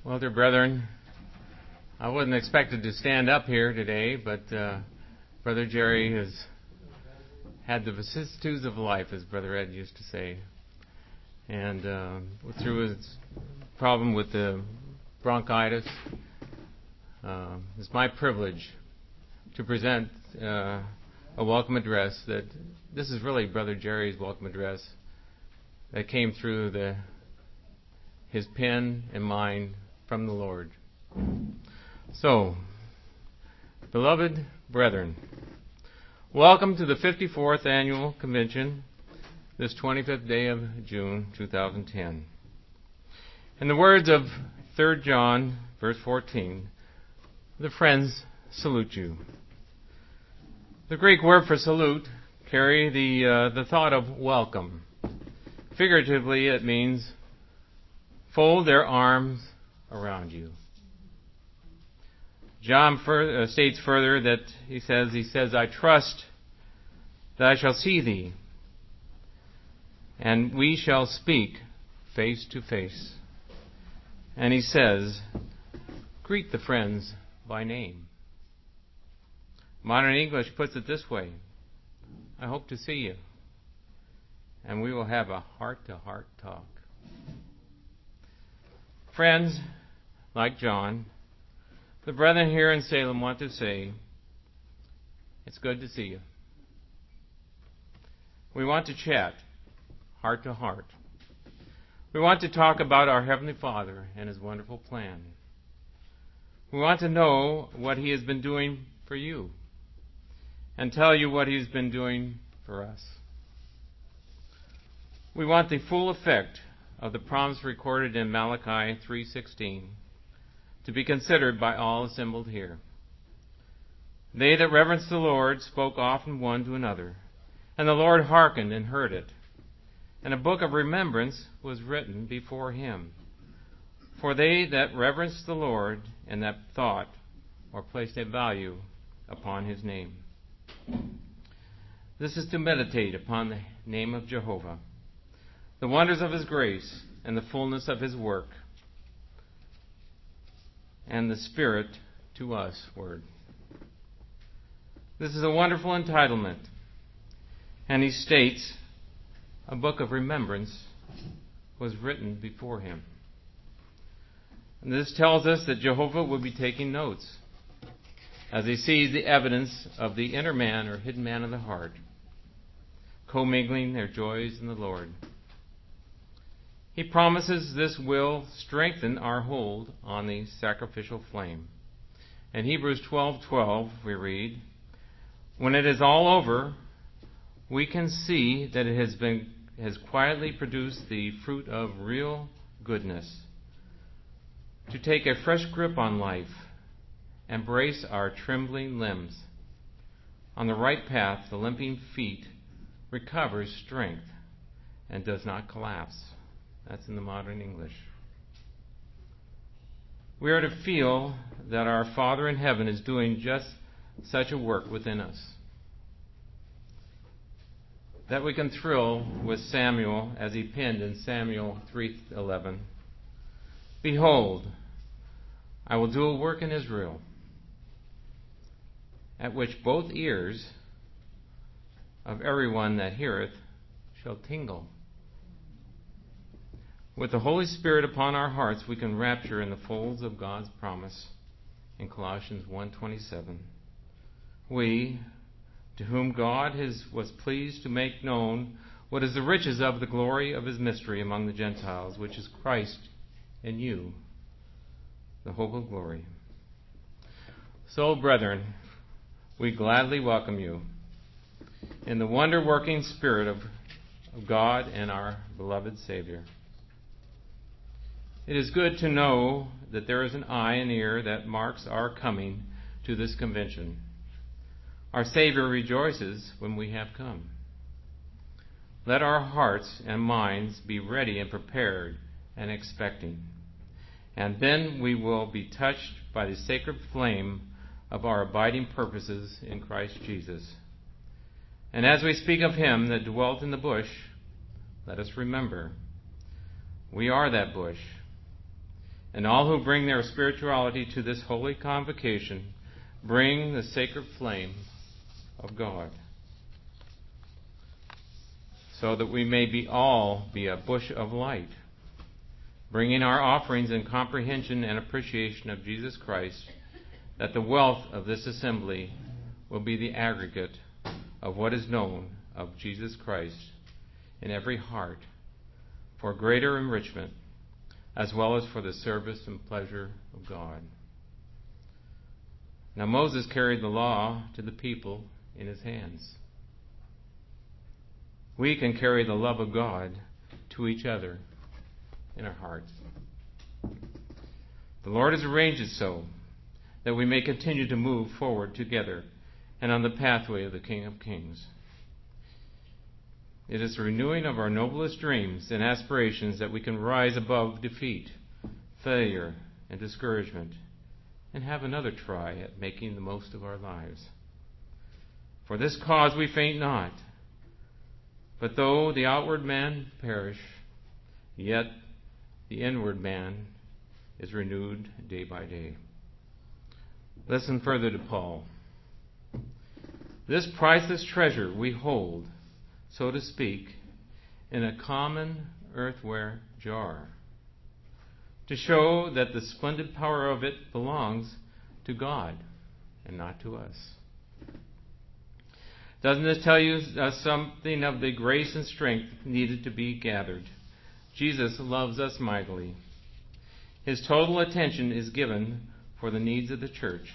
Well, dear brethren, I wasn't expected to stand up here today, but Brother Jerry has had the vicissitudes of life, as Brother Ed used to say. And through his problem with the bronchitis, it's my privilege to present a welcome address that this is really Brother Jerry's welcome address that came through his pen and mine from the Lord. So, beloved brethren, welcome to the 54th Annual Convention, this 25th day of June 2010. In the words of 3 John, verse 14, the friends salute you. The Greek word for salute carry the thought of welcome. Figuratively, it means fold their arms around you. John states further that he says, I trust that I shall see thee, and we shall speak face to face. And he says, greet the friends by name. Modern English puts it this way, I hope to see you, and we will have a heart-to-heart talk. Friends, like John, the brethren here in Salem want to say, it's good to see you. We want to chat, heart to heart. We want to talk about our Heavenly Father and His wonderful plan. We want to know what He has been doing for you and tell you what He's been doing for us. We want the full effect of the promise recorded in Malachi 3:16 to be considered by all assembled here. They that reverenced the Lord spoke often one to another, and the Lord hearkened and heard it. And a book of remembrance was written before Him. For they that reverenced the Lord and that thought or placed a value upon His name. This is to meditate upon the name of Jehovah, the wonders of His grace and the fullness of His work, and the Spirit to us word. This is a wonderful entitlement. And he states, a book of remembrance was written before Him. And this tells us that Jehovah will be taking notes as He sees the evidence of the inner man or hidden man of the heart, commingling their joys in the Lord. He promises this will strengthen our hold on the sacrificial flame. In Hebrews 12:12 we read, when it is all over, we can see that it has quietly produced the fruit of real goodness. To take a fresh grip on life, embrace our trembling limbs. On the right path, the limping feet recovers strength and does not collapse. That's in the modern English. We are to feel that our Father in heaven is doing just such a work within us. That we can thrill with Samuel as he penned in Samuel 3:11. Behold, I will do a work in Israel, at which both ears of everyone that heareth shall tingle. With the Holy Spirit upon our hearts, we can rapture in the folds of God's promise in Colossians 1:27. We, to whom God was pleased to make known what is the riches of the glory of His mystery among the Gentiles, which is Christ in you, the hope of glory. So, brethren, we gladly welcome you in the wonder-working Spirit of God and our beloved Savior. It is good to know that there is an eye and ear that marks our coming to this convention. Our Savior rejoices when we have come. Let our hearts and minds be ready and prepared and expecting. And then we will be touched by the sacred flame of our abiding purposes in Christ Jesus. And as we speak of Him that dwelt in the bush, let us remember, we are that bush. And all who bring their spirituality to this holy convocation bring the sacred flame of God, so that we may all be a bush of light, bringing our offerings in comprehension and appreciation of Jesus Christ, that the wealth of this assembly will be the aggregate of what is known of Jesus Christ in every heart, for greater enrichment, as well as for the service and pleasure of God. Now Moses carried the law to the people in his hands. We can carry the love of God to each other in our hearts. The Lord has arranged it so that we may continue to move forward together and on the pathway of the King of Kings. It is the renewing of our noblest dreams and aspirations that we can rise above defeat, failure, and discouragement, and have another try at making the most of our lives. For this cause we faint not. But though the outward man perish, yet the inward man is renewed day by day. Listen further to Paul. This priceless treasure we hold, so to speak, in a common earthenware jar, to show that the splendid power of it belongs to God and not to us. Doesn't this tell you something of the grace and strength needed to be gathered? Jesus loves us mightily. His total attention is given for the needs of the church.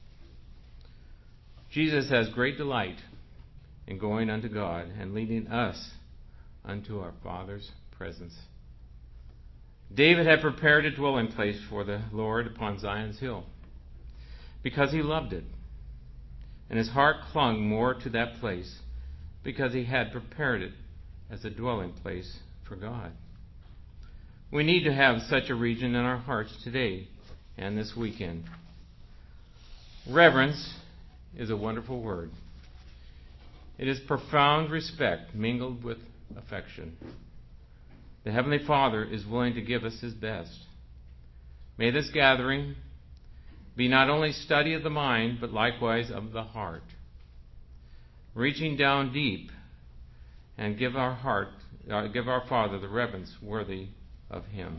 Jesus has great delight in going unto God and leading us unto our Father's presence. David had prepared a dwelling place for the Lord upon Zion's hill because he loved it. And his heart clung more to that place because he had prepared it as a dwelling place for God. We need to have such a region in our hearts today and this weekend. Reverence is a wonderful word. It is profound respect mingled with affection. The Heavenly Father is willing to give us His best. May this gathering be not only study of the mind, but likewise of the heart, reaching down deep and give our Father the reverence worthy of Him.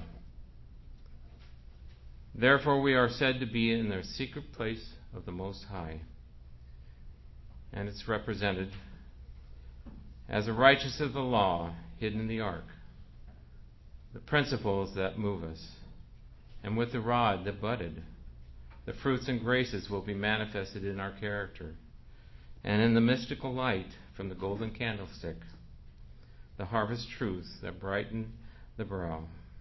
Therefore we are said to be in the secret place of the Most High, and it's represented as the righteousness of the law hidden in the ark, the principles that move us, and with the rod that budded, the fruits and graces will be manifested in our character, and in the mystical light from the golden candlestick, the harvest truths that brighten the brow.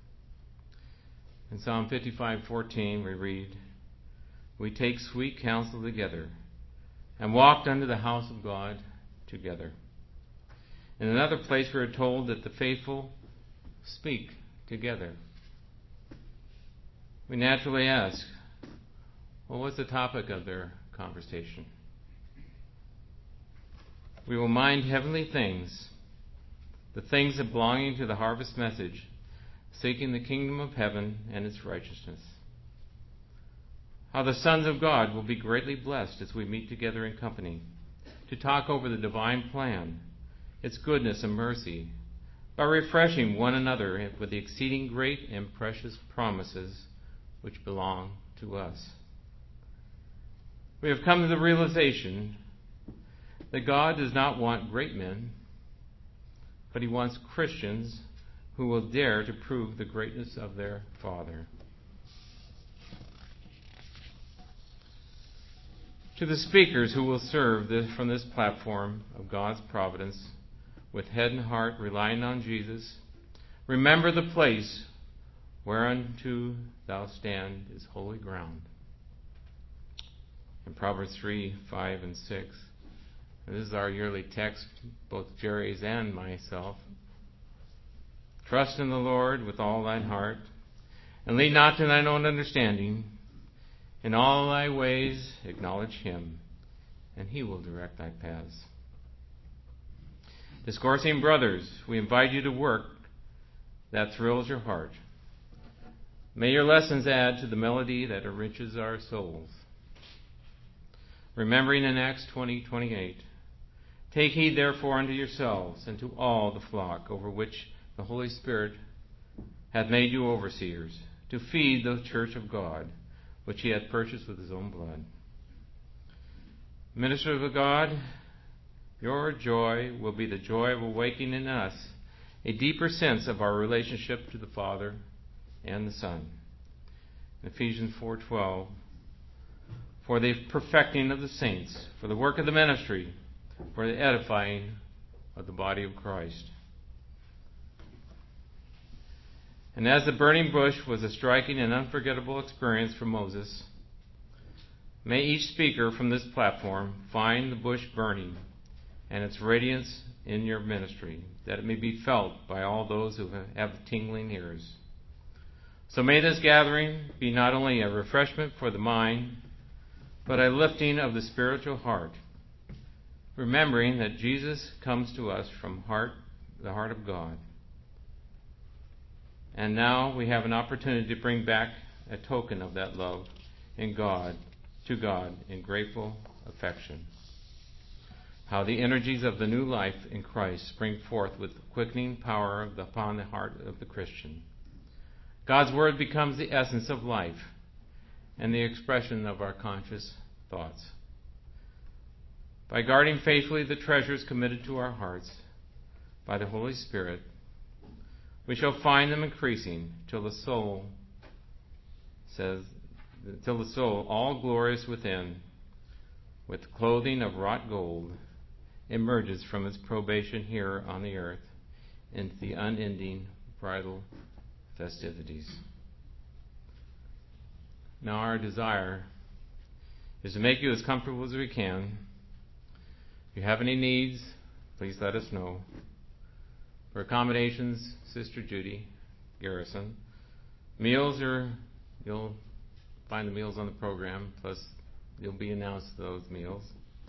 In Psalm 55:14 we read, "We take sweet counsel together, and walked unto the house of God together." In another place we are told that the faithful speak together. We naturally ask, well, what's the topic of their conversation? We will mind heavenly things, the things that belonging to the harvest message, seeking the kingdom of heaven and its righteousness. How the sons of God will be greatly blessed as we meet together in company to talk over the divine plan, its goodness and mercy, by refreshing one another with the exceeding great and precious promises which belong to us. We have come to the realization that God does not want great men, but He wants Christians who will dare to prove the greatness of their Father. To the speakers who will serve from this platform of God's providence, with head and heart relying on Jesus, remember the place whereunto thou stand is holy ground. In Proverbs 3:5 and 6. And this is our yearly text, both Jerry's and myself. Trust in the Lord with all thine heart, and lean not to thine own understanding. In all thy ways acknowledge Him, and He will direct thy paths. Discoursing brothers, we invite you to work that thrills your heart. May your lessons add to the melody that enriches our souls. Remembering in Acts 20:28, take heed therefore unto yourselves and to all the flock over which the Holy Spirit hath made you overseers, to feed the church of God, which he hath purchased with his own blood. Ministers of God, your joy will be the joy of awakening in us a deeper sense of our relationship to the Father and the Son. Ephesians 4:12, for the perfecting of the saints, for the work of the ministry, for the edifying of the body of Christ. And as the burning bush was a striking and unforgettable experience for Moses, may each speaker from this platform find the bush burning and its radiance in your ministry, that it may be felt by all those who have tingling ears. So may this gathering be not only a refreshment for the mind, but a lifting of the spiritual heart, remembering that Jesus comes to us from the heart of God. And now we have an opportunity to bring back a token of that love to God in grateful affection. How the energies of the new life in Christ spring forth with quickening power upon the heart of the Christian. God's Word becomes the essence of life and the expression of our conscious thoughts. By guarding faithfully the treasures committed to our hearts by the Holy Spirit, we shall find them increasing till the soul, all glorious within, with the clothing of wrought gold, emerges from its probation here on the earth into the unending bridal festivities. Now our desire is to make you as comfortable as we can. If you have any needs, please let us know. For accommodations, Sister Judy Garrison. Meals you'll find the meals on the program, plus you'll be announced those meals.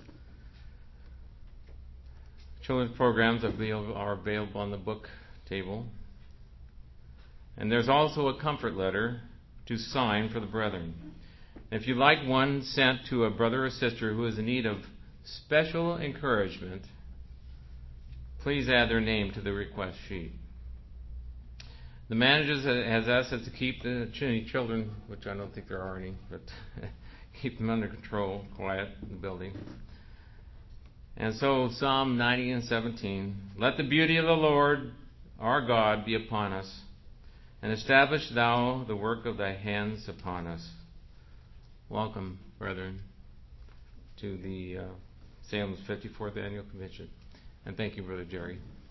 Children's programs are available on the book table. And there's also a comfort letter to sign for the brethren. If you'd like one sent to a brother or sister who is in need of special encouragement, please add their name to the request sheet. The manager has asked us to keep the children, which I don't think there are any, but keep them under control, quiet in the building. And so Psalm 90 and 17, let the beauty of the Lord our God be upon us, and establish thou the work of thy hands upon us. Welcome, brethren, to the Salem's 54th Annual Convention. And thank you, Brother Jerry.